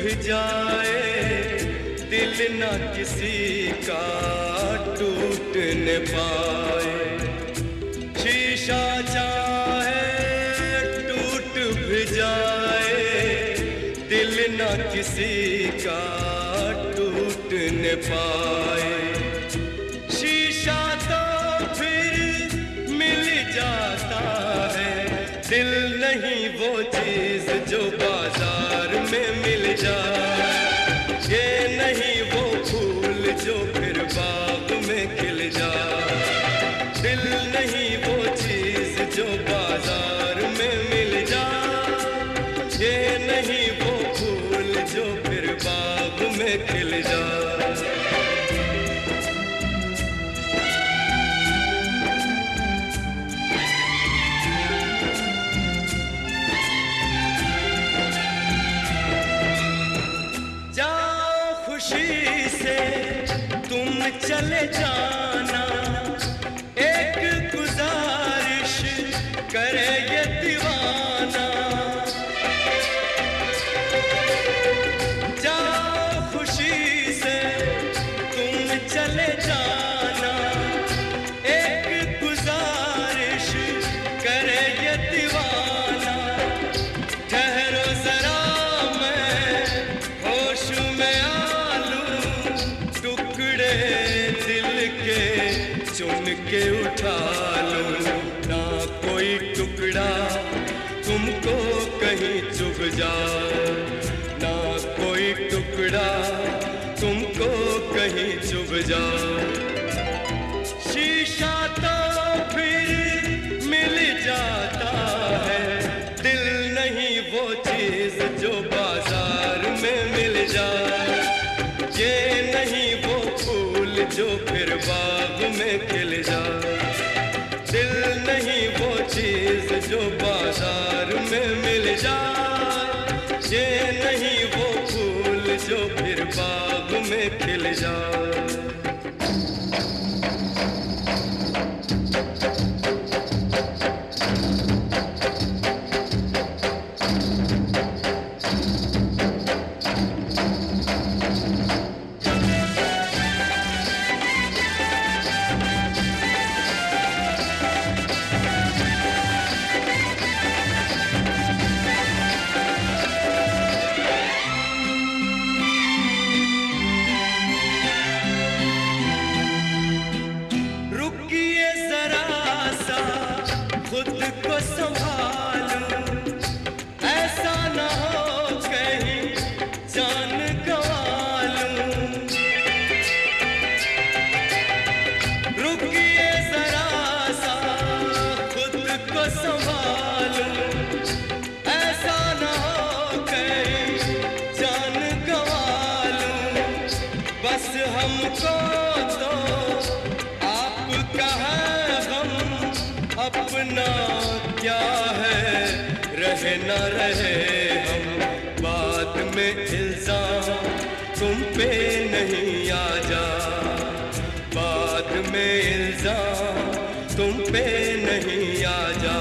भी जाए दिल न किसी का टूट न पाए। शीशा चाहे टूट भी जाए दिल न किसी का टूट न पाए। शीशा तो फिर मिल जाता है, दिल नहीं वो चीज जो बाजार में मिल जाए। ये नहीं वो फूल जो फिर बाग में खिल जाए। दिल नहीं वो चीज जो बाजार में मिल जाए। ये नहीं वो फूल जो फिर बाग में खिल जाए। खुशी से तुम चले जाना, एक गुजारिश करे ये दीवाना। जाओ खुशी से तुम चले जाना, एक गुजारिश करे ये दीवाना। ठहरो जरा मैं होश में दिल के चुन के उठा लूं। ना कोई टुकड़ा तुमको कहीं चुभ जाए, ना कोई टुकड़ा तुमको कहीं चुभ जाए। शीशा तो फिर मिल जाता है, दिल नहीं वो चीज जो बाजार में मिल जाए। ये नहीं वो फूल जो फिर बाग में खिल जाए। दिल नहीं वो चीज जो बाजार में मिल जाए। ये नहीं वो फूल जो फिर बाग में खिल जाए। खुद को संभालूं, ऐसा ना हो कहीं जान गंवा लूं। रुकिए जरा सा खुद को संभालूं, ऐसा ना हो कहीं जान गंवा लूं। बस हमको तो आपका है गम, अपना क्या है रहे न रहे हम। बाद में इल्जाम तुम पे नहीं आ जा, बाद में इल्जाम तुम पे नहीं आ जा।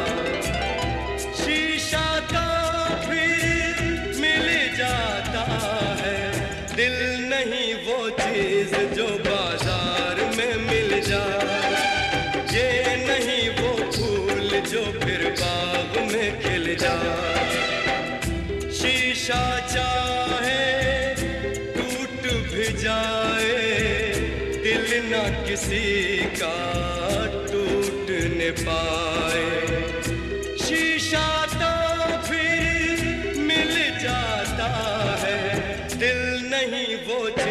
शीशा तो फिर मिल जाता है, दिल नहीं वो चीज जो बाजार में मिल जाए। ये नहीं वो फूल जो फिर बाग में खिल जाए। शीशा चाहे टूट भी जाए दिल न किसी का टूट न पाए। शीशा तो फिर मिल जाता है, दिल नहीं वो